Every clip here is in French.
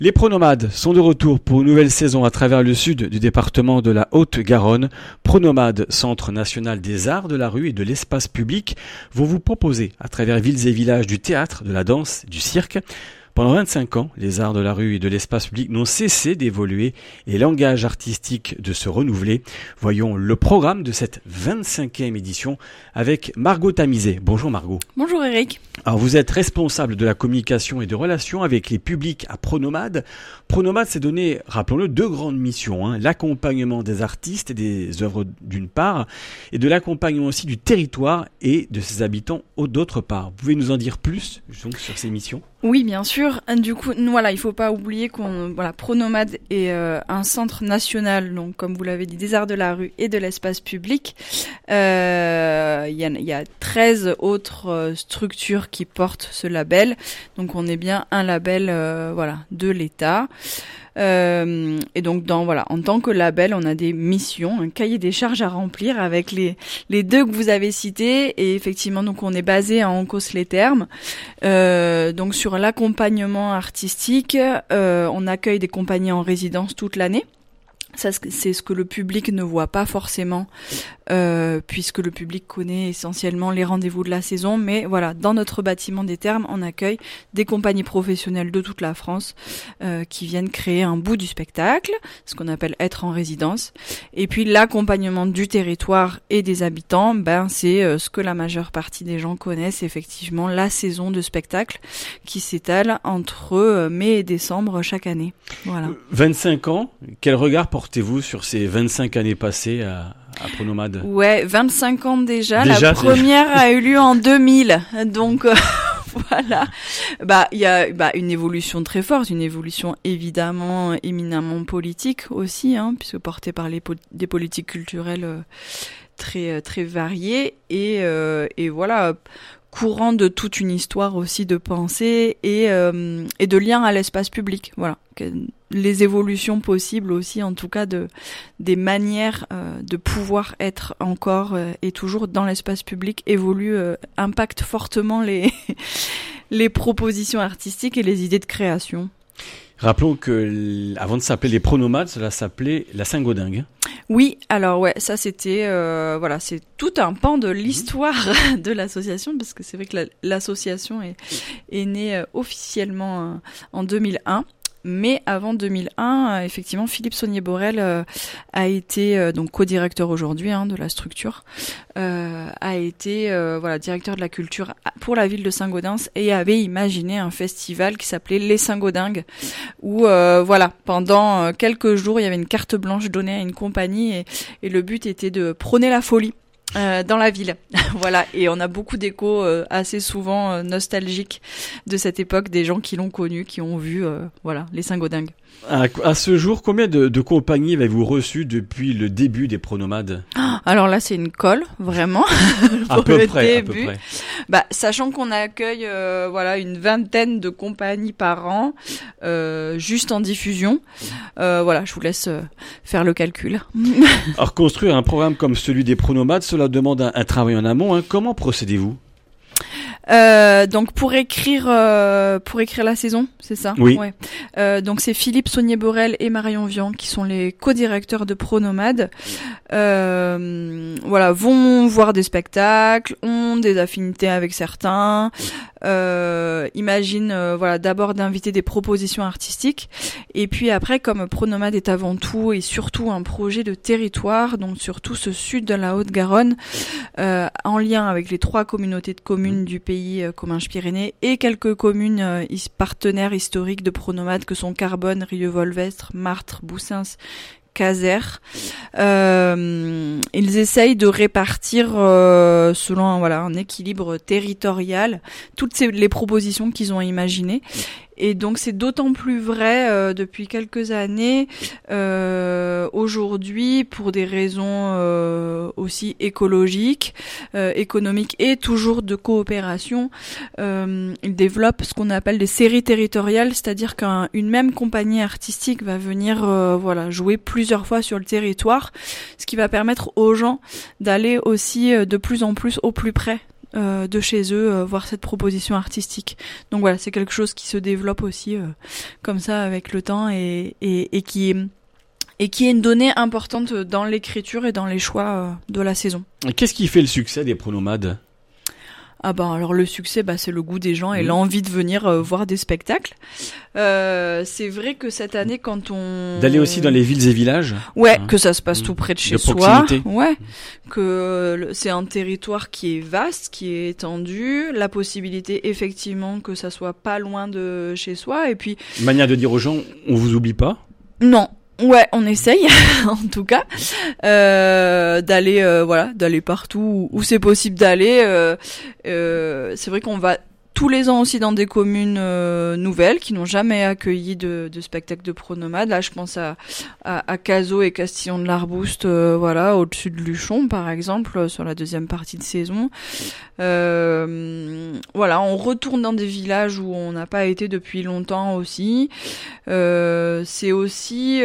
Les pronomades sont de retour pour une nouvelle saison à travers le sud du département de la Haute-Garonne. Pronomades, Centre national des arts de la rue et de l'espace public, vont vous proposer à travers villes et villages du théâtre, de la danse, du cirque. Pendant 25 ans, les arts de la rue et de l'espace public n'ont cessé d'évoluer et l'engagement artistique de se renouveler. Voyons le programme de cette 25e édition avec Margot Tamizet. Bonjour Margot. Bonjour Eric. Alors vous êtes responsable de la communication et de relations avec les publics à Pronomades. Pronomades s'est donné, rappelons-le, deux grandes missions, l'accompagnement des artistes et des œuvres d'une part, et de l'accompagnement aussi du territoire et de ses habitants d'autre part. Vous pouvez nous en dire plus donc, sur ces missions ? Oui, bien sûr. Du coup, il faut pas oublier Pronomades est un centre national, donc comme vous l'avez dit, des arts de la rue et de l'espace public. Il y a 13 autres structures qui portent ce label, donc on est bien un label de l'État. Et donc en tant que label, on a des missions, un cahier des charges à remplir avec les deux que vous avez cités, et effectivement donc on est basé à Ancos-les-Thermes. Donc sur l'accompagnement artistique, on accueille des compagnies en résidence toute l'année. Ça, c'est ce que le public ne voit pas forcément, puisque le public connaît essentiellement les rendez-vous de la saison. Mais voilà, dans notre bâtiment des Thermes, on accueille des compagnies professionnelles de toute la France qui viennent créer un bout du spectacle, ce qu'on appelle être en résidence. Et puis l'accompagnement du territoire et des habitants, c'est ce que la majeure partie des gens connaissent, effectivement, la saison de spectacle qui s'étale entre mai et décembre chaque année. Voilà. 25 ans, quel regard portez-vous sur ces 25 années passées à Pronomades ? Ouais, 25 ans déjà. La première a eu lieu en 2000. Donc, voilà. Il y a une évolution très forte, une évolution évidemment éminemment politique aussi, puisque portée par des politiques culturelles très, très variées. Et voilà, courant de toute une histoire aussi de pensée et de lien à l'espace public. Voilà. Les évolutions possibles aussi, en tout cas des manières de pouvoir être encore et toujours dans l'espace public évoluent, impactent fortement les propositions artistiques et les idées de création. Rappelons que avant de s'appeler les Pronomades, cela s'appelait la Saint-Gaudingue. Oui, alors ça c'était c'est tout un pan de l'histoire de l'association, parce que c'est vrai que l'association est née officiellement en 2001. Mais avant 2001, effectivement, Philippe Saunier-Borel a été donc co-directeur aujourd'hui de la structure, a été directeur de la culture pour la ville de Saint-Gaudens et avait imaginé un festival qui s'appelait Les Saint-Gaudingues, où pendant quelques jours il y avait une carte blanche donnée à une compagnie et le but était de prôner la folie dans la ville. Voilà, et on a beaucoup d'échos assez souvent nostalgiques de cette époque, des gens qui l'ont connu, qui ont vu les Saint-Gaudingues. À ce jour, combien de compagnies avez-vous reçues depuis le début des Pronomades ? Alors là, c'est une colle, vraiment. à peu près. Sachant qu'on accueille une vingtaine de compagnies par an, juste en diffusion. Je vous laisse faire le calcul. Alors, construire un programme comme celui des Pronomades, cela demande un travail en amont. Comment procédez-vous ? Donc pour écrire la saison, c'est ça ? Oui. Ouais. Donc c'est Philippe Saunier-Borel et Marion Vian qui sont les co-directeurs de Pronomades. Vont voir des spectacles, ont des affinités avec certains, imaginent d'abord d'inviter des propositions artistiques, et puis après, comme Pronomades est avant tout et surtout un projet de territoire, donc surtout ce sud de la Haute-Garonne, en lien avec les 3 communautés de communes du pays, Comminges-Pyrénées, et quelques communes partenaires historiques de Pronomades que sont Carbonne, Rieux-Volvestre, Martres, Boussens, Caser. Ils essayent de répartir selon un équilibre territorial toutes les propositions qu'ils ont imaginées. Et donc c'est d'autant plus vrai depuis quelques années aujourd'hui, pour des raisons aussi écologiques, économiques et toujours de coopération. Ils développent ce qu'on appelle des séries territoriales, c'est-à-dire qu'une même compagnie artistique va venir jouer plusieurs fois sur le territoire, ce qui va permettre aux gens d'aller aussi de plus en plus au plus près de chez eux voir cette proposition artistique. Donc voilà, c'est quelque chose qui se développe aussi comme ça avec le temps et qui est une donnée importante dans l'écriture et dans les choix de la saison. Qu'est-ce qui fait le succès des pronomades ? Ah ben alors le succès, c'est le goût des gens et l'envie de venir voir des spectacles. C'est vrai que cette année, quand on... D'aller aussi dans les villes et villages. Ouais, que ça se passe tout près de chez proximité. soi. Ouais, que c'est un territoire qui est vaste, qui est étendu, la possibilité effectivement que ça soit pas loin de chez soi et puis... Manière de dire aux gens, on vous oublie pas ? Non. Ouais, on essaye, en tout cas, d'aller partout où c'est possible d'aller. C'est vrai qu'on va tous les ans aussi dans des communes nouvelles qui n'ont jamais accueilli de spectacle de pronomade. Là, je pense à Cazaux et Castillon de l'Arbouste, au-dessus de Luchon, par exemple, sur la deuxième partie de saison. On retourne dans des villages où on n'a pas été depuis longtemps aussi. C'est aussi...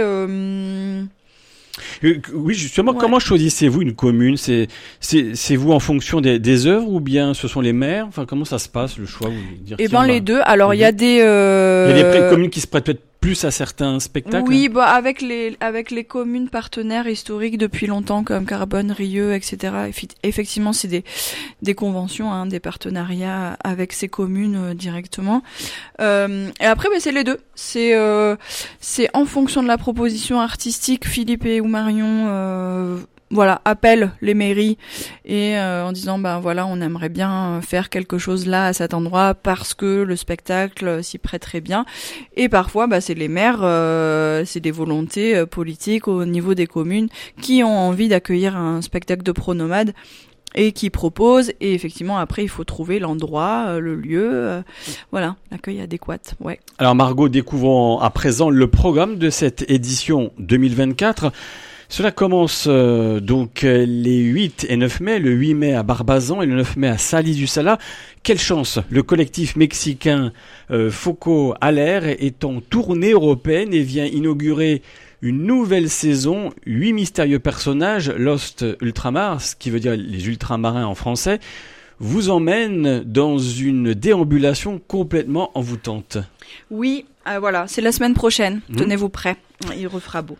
Oui, justement, comment choisissez-vous une commune ? C'est vous en fonction des œuvres ou bien ce sont les maires ? Enfin, comment ça se passe, le choix ? Les deux. Alors, il y a des... Il y a des communes qui se prêtent peut-être plus à certains spectacles. Oui, avec les communes partenaires historiques depuis longtemps, comme Carbone, Rieux, etc. Effectivement, c'est des conventions, des partenariats avec ces communes directement. Et après, c'est les deux. C'est en fonction de la proposition artistique. Philippe et ou Marion appellent les mairies et en disant on aimerait bien faire quelque chose là à cet endroit parce que le spectacle s'y prêterait bien. Et parfois c'est les maires, c'est des volontés politiques au niveau des communes qui ont envie d'accueillir un spectacle de pronomade et qui proposent, et effectivement après il faut trouver l'endroit, le lieu, l'accueil adéquat. Ouais. Alors Margot, découvrons à présent le programme de cette édition 2024. Cela commence donc les 8 et 9 mai, le 8 mai à Barbazan et le 9 mai à Salis-du-Salat. Quelle chance, le collectif mexicain Foco Aller est en tournée européenne et vient inaugurer une nouvelle saison, 8 mystérieux personnages, Lost Ultramars, ce qui veut dire les ultramarins en français, vous emmène dans une déambulation complètement envoûtante. Oui, c'est la semaine prochaine, tenez-vous prêts, il refera beau.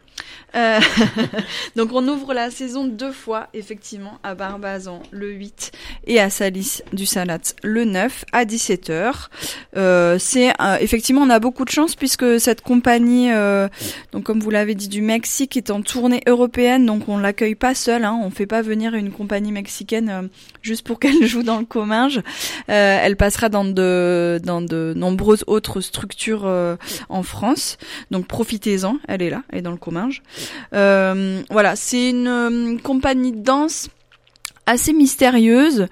Donc on ouvre la saison 2 fois, effectivement, à Barbazan le 8 et à Salis-du-Salat le 9 à 17h. Effectivement, on a beaucoup de chance puisque cette compagnie, donc comme vous l'avez dit, du Mexique est en tournée européenne, donc on l'accueille pas seule, on fait pas venir une compagnie mexicaine juste pour qu'elle joue dans le Comminges. Elle passera dans de nombreuses autres structures en France, donc profitez-en, elle est là, elle est dans le Comminges. C'est une compagnie de danse assez mystérieuse.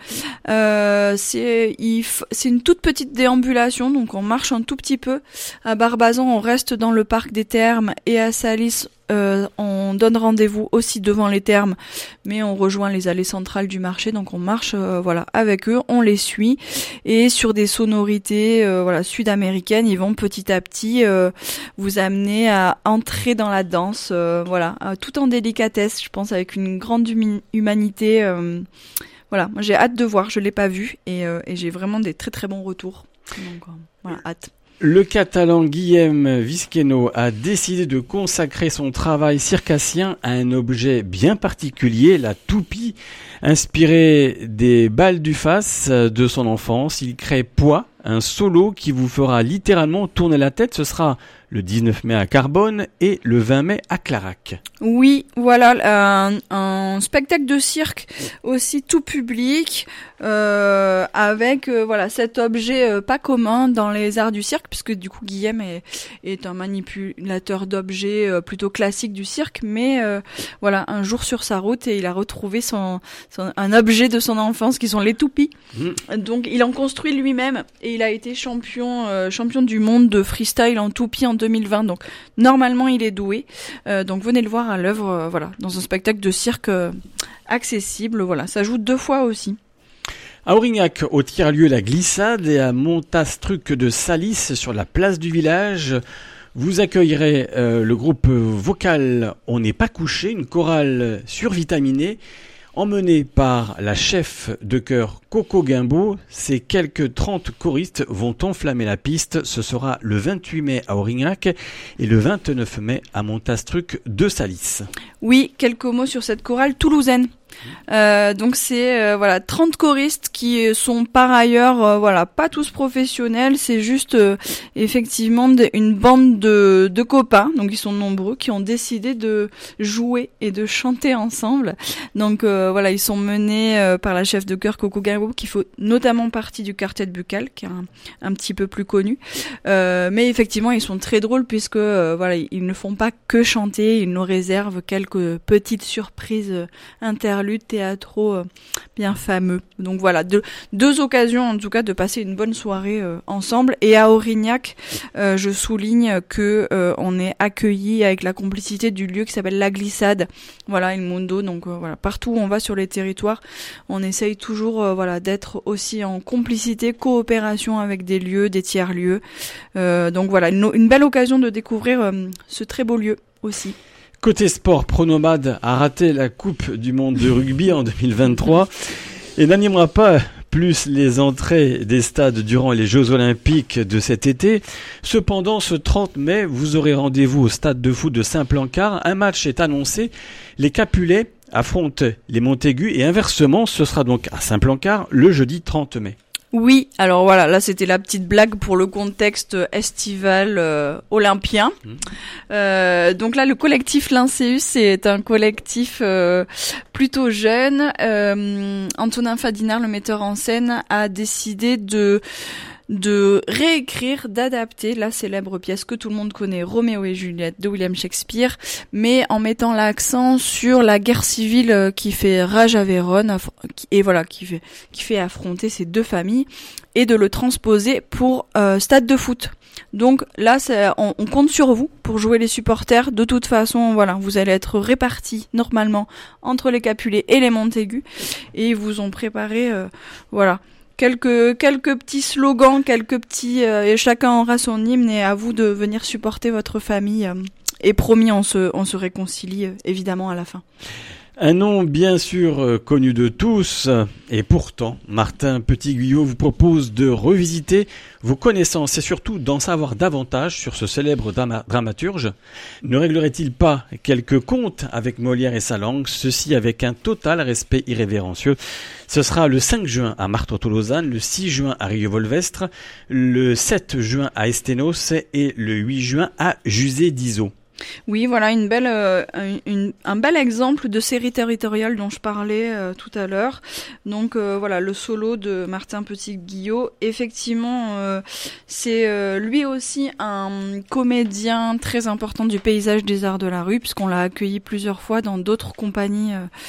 C'est une toute petite déambulation, donc on marche un tout petit peu. À Barbazan, on reste dans le parc des Thermes, et à Salis, on donne rendez-vous aussi devant les Thermes, mais on rejoint les allées centrales du marché, donc on marche avec eux, on les suit, et sur des sonorités sud-américaines, ils vont petit à petit vous amener à entrer dans la danse, tout en délicatesse, je pense, avec une grande humanité. Moi j'ai hâte de voir, je l'ai pas vu, et j'ai vraiment des très très bons retours, donc hâte. Le Catalan Guillem Vizqueno a décidé de consacrer son travail circassien à un objet bien particulier, la toupie. Inspiré des balles du face de son enfance, il crée Poids, un solo qui vous fera littéralement tourner la tête. Ce sera le 19 mai à Carbone et le 20 mai à Clarac. Oui, voilà, un spectacle de cirque aussi tout public, avec cet objet pas commun dans les arts du cirque, puisque du coup Guillem est un manipulateur d'objets plutôt classique du cirque, mais un jour sur sa route, et il a retrouvé un objet de son enfance qui sont les toupies. Donc il en construit lui-même, et il a été champion du monde de freestyle en toupie en 2020, donc normalement il est doué, donc venez le voir à l'œuvre, dans un spectacle de cirque accessible, ça joue 2 fois aussi. À Aurignac, au tiers-lieu La Glissade, et à Montastruc de Salis, sur la place du village, vous accueillerez le groupe vocal On n'est pas couché, une chorale survitaminée. Emmenés par la chef de chœur Coco Guimbaud, ces quelques 30 choristes vont enflammer la piste. Ce sera le 28 mai à Aurignac et le 29 mai à Montastruc de Salis. Oui, quelques mots sur cette chorale toulousaine. Donc c'est 30 choristes qui sont par ailleurs pas tous professionnels, c'est juste effectivement une bande de copains, donc ils sont nombreux, qui ont décidé de jouer et de chanter ensemble. Donc ils sont menés par la chef de chœur Coco Guimbaud, qui fait notamment partie du quartet buccal, qui est un petit peu plus connu, mais effectivement ils sont très drôles puisque ils ne font pas que chanter, ils nous réservent quelques petites surprises interludes théâtraux bien fameux. Donc voilà, deux occasions en tout cas de passer une bonne soirée ensemble. Et à Aurignac, je souligne que on est accueillis avec la complicité du lieu qui s'appelle La Glissade. Voilà, Il Mundo. Donc partout où on va sur les territoires, on essaye toujours d'être aussi en complicité, coopération avec des lieux, des tiers-lieux. Donc voilà, une belle occasion de découvrir ce très beau lieu aussi. Côté sport, Pronomade a raté la Coupe du Monde de rugby en 2023 et n'animera pas plus les entrées des stades durant les Jeux Olympiques de cet été. Cependant, ce 30 mai, vous aurez rendez-vous au stade de foot de Saint-Plancard. Un match est annoncé. Les Capulets affrontent les Montaigu et inversement, ce sera donc à Saint-Plancard le jeudi 30 mai. Oui, alors voilà, là c'était la petite blague pour le contexte estival olympien. Donc là, le collectif Linceus, c'est un collectif plutôt jeune. Antonin Fadinard, le metteur en scène, a décidé de réécrire, d'adapter la célèbre pièce que tout le monde connaît, Roméo et Juliette de William Shakespeare, mais en mettant l'accent sur la guerre civile qui fait rage à Vérone qui fait affronter ces deux familles, et de le transposer pour stade de foot. Donc là, on compte sur vous pour jouer les supporters. De toute façon, vous allez être répartis normalement entre les Capulets et les Montaigu, et ils vous ont préparé, quelques petits slogans, et chacun aura son hymne, et à vous de venir supporter votre famille. Et promis, on se réconcilie évidemment à la fin. Un nom bien sûr connu de tous, et pourtant Martin Petit-Guyot vous propose de revisiter vos connaissances et surtout d'en savoir davantage sur ce célèbre dramaturge. Ne réglerait-il pas quelques contes avec Molière et sa langue, ceci avec un total respect irrévérencieux? Ce sera le 5 juin à Martorto-Lausanne, le 6 juin à Rieux-Volvestre, le 7 juin à Estenos et le 8 juin à Jusé-d'Izeau. Oui, voilà un bel exemple de série territoriale dont je parlais tout à l'heure. Donc le solo de Martin Petit-Guyot, effectivement, c'est lui aussi un comédien très important du paysage des arts de la rue, puisqu'on l'a accueilli plusieurs fois dans d'autres compagnies.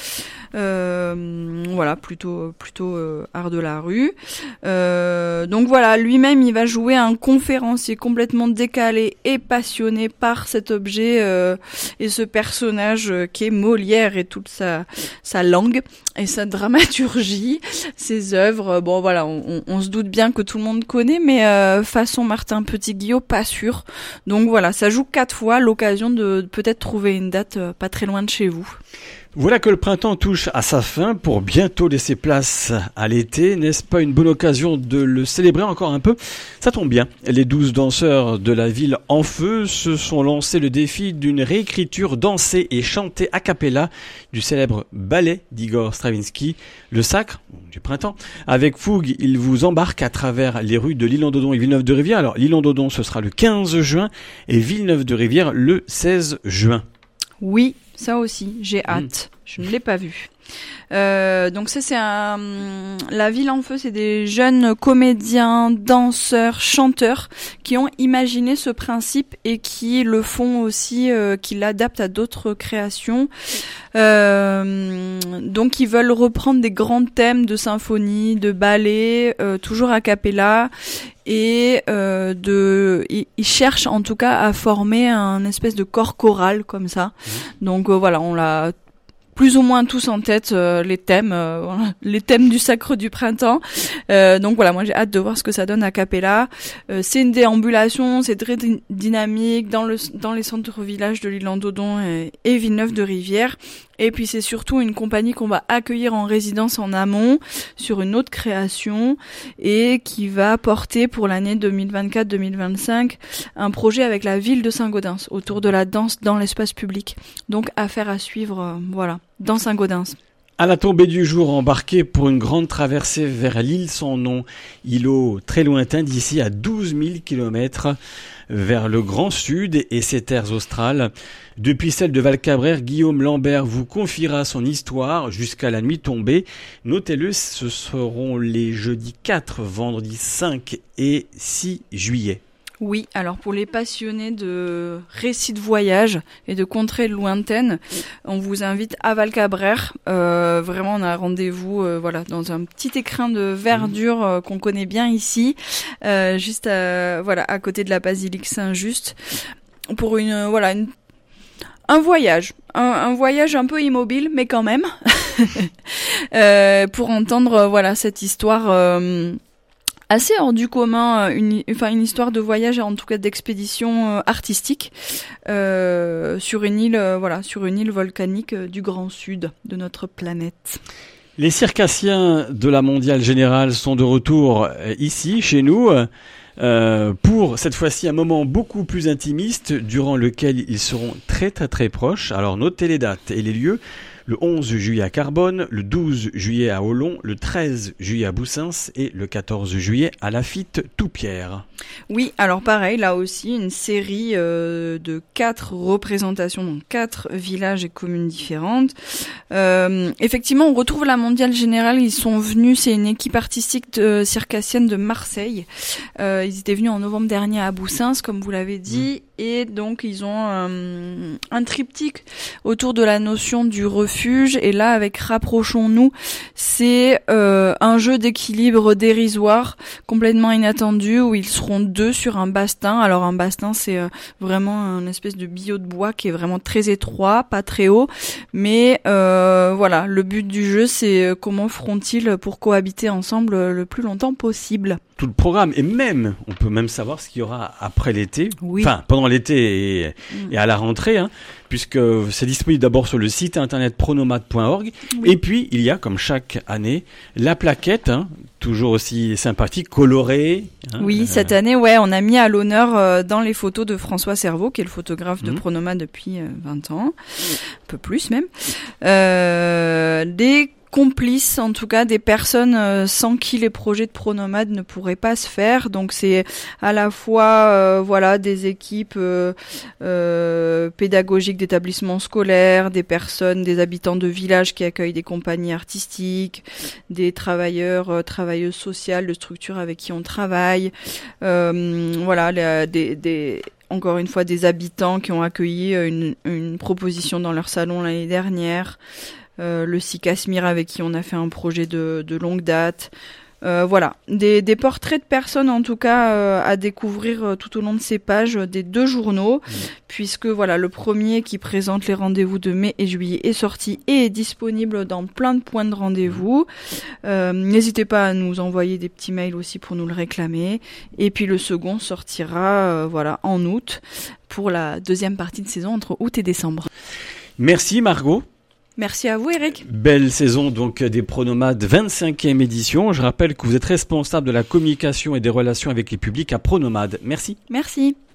Plutôt art de la rue. Donc lui-même il va jouer un conférencier complètement décalé et passionné par cet objet et ce personnage qui est Molière et toute sa langue et sa dramaturgie, ses œuvres. On se doute bien que tout le monde connaît, mais façon Martin Petit-Guyot, pas sûr. Donc ça joue 4 fois, l'occasion de peut-être trouver une date pas très loin de chez vous. Voilà que le printemps touche à sa fin pour bientôt laisser place à l'été. N'est-ce pas une bonne occasion de le célébrer encore un peu? Ça tombe bien. Les 12 danseurs de la ville en feu se sont lancés le défi d'une réécriture dansée et chantée a cappella du célèbre ballet d'Igor Stravinsky, Le Sacre du printemps. Avec fougue, ils vous embarquent à travers les rues de L'Isle-en-Dodon et Villeneuve-de-Rivière. Alors, L'Isle-en-Dodon, ce sera le 15 juin et Villeneuve-de-Rivière le 16 juin. Oui, ça aussi, j'ai hâte. Je ne l'ai pas vu. Donc c'est la ville en feu, c'est des jeunes comédiens, danseurs, chanteurs qui ont imaginé ce principe et qui le font aussi, qui l'adaptent à d'autres créations. Donc ils veulent reprendre des grands thèmes de symphonie, de ballet, toujours a cappella. Et ils cherchent en tout cas à former un espèce de corps choral comme ça. Donc on l'a plus ou moins tous en tête, les thèmes du Sacre du printemps. Donc moi j'ai hâte de voir ce que ça donne a cappella. C'est une déambulation, c'est très dynamique dans les centres-villages de L'Isle-en-Dodon et Villeneuve-de-Rivière. Et puis c'est surtout une compagnie qu'on va accueillir en résidence en amont sur une autre création et qui va porter pour l'année 2024-2025 un projet avec la ville de Saint-Gaudens autour de la danse dans l'espace public. Donc affaire à suivre, dans Saint-Gaudens. À la tombée du jour, embarqué pour une grande traversée vers l'île sans nom, îlot très lointain d'ici à 12 000 kilomètres vers le Grand Sud et ses terres australes. Depuis celle de Val-Cabrère, Guillaume Lambert vous confiera son histoire jusqu'à la nuit tombée. Notez-le, ce seront les jeudis 4, vendredi 5 et 6 juillet. Oui, alors pour les passionnés de récits de voyage et de contrées lointaines, on vous invite à Val-Cabrère. Vraiment, on a rendez-vous dans un petit écrin de verdure qu'on connaît bien ici, juste à côté de la basilique Saint-Just, pour un voyage. Un voyage un peu immobile, mais quand même, pour entendre cette histoire assez hors du commun, une histoire de voyage, en tout cas d'expédition artistique, sur une île volcanique du Grand Sud de notre planète. Les circassiens de la Mondiale Générale sont de retour ici, chez nous, pour cette fois-ci un moment beaucoup plus intimiste, durant lequel ils seront très très très proches. Alors notez les dates et les lieux. Le 11 juillet à Carbone, le 12 juillet à Olon, le 13 juillet à Boussens et le 14 juillet à Lafitte Toupierre. Oui, alors pareil, là aussi, une série de 4 représentations, donc 4 villages et communes différentes. Effectivement, on retrouve la Mondiale Générale, ils sont venus, c'est une équipe artistique circassienne de Marseille. Ils étaient venus en novembre dernier à Boussens, comme vous l'avez dit, et donc ils ont un triptyque autour de la notion du refuge, et là, avec Rapprochons-nous, c'est un jeu d'équilibre dérisoire, complètement inattendu, où ils seront 2 sur un bastin. Alors un bastin, c'est vraiment un espèce de billot de bois qui est vraiment très étroit, pas très haut, mais le but du jeu, c'est comment feront-ils pour cohabiter ensemble le plus longtemps possible. Tout le programme, et même, on peut même savoir ce qu'il y aura après l'été, pendant l'été et à la rentrée, puisque c'est disponible d'abord sur le site internet pronomade.org, et puis il y a, comme chaque année, la plaquette, toujours aussi sympathique, colorée. Cette année, on a mis à l'honneur dans les photos de François Cerveau, qui est le photographe de Pronomade depuis 20 ans, un peu plus même, des complices, en tout cas des personnes sans qui les projets de Pronomade ne pourraient pas se faire. Donc c'est à la fois des équipes pédagogiques d'établissements scolaires, des personnes, des habitants de villages qui accueillent des compagnies artistiques, des travailleuses sociales de structures avec qui on travaille, encore une fois des habitants qui ont accueilli une proposition dans leur salon l'année dernière. Le Sicasmir avec qui on a fait un projet de longue date. Des portraits de personnes en tout cas à découvrir tout au long de ces pages des 2 journaux, puisque le premier qui présente les rendez-vous de mai et juillet est sorti et est disponible dans plein de points de rendez-vous. N'hésitez pas à nous envoyer des petits mails aussi pour nous le réclamer. Et puis le second sortira en août pour la deuxième partie de saison entre août et décembre. Merci Margot. Merci à vous Eric. Belle saison donc des Pronomades, 25e édition. Je rappelle que vous êtes responsable de la communication et des relations avec les publics à Pronomade. Merci. Merci.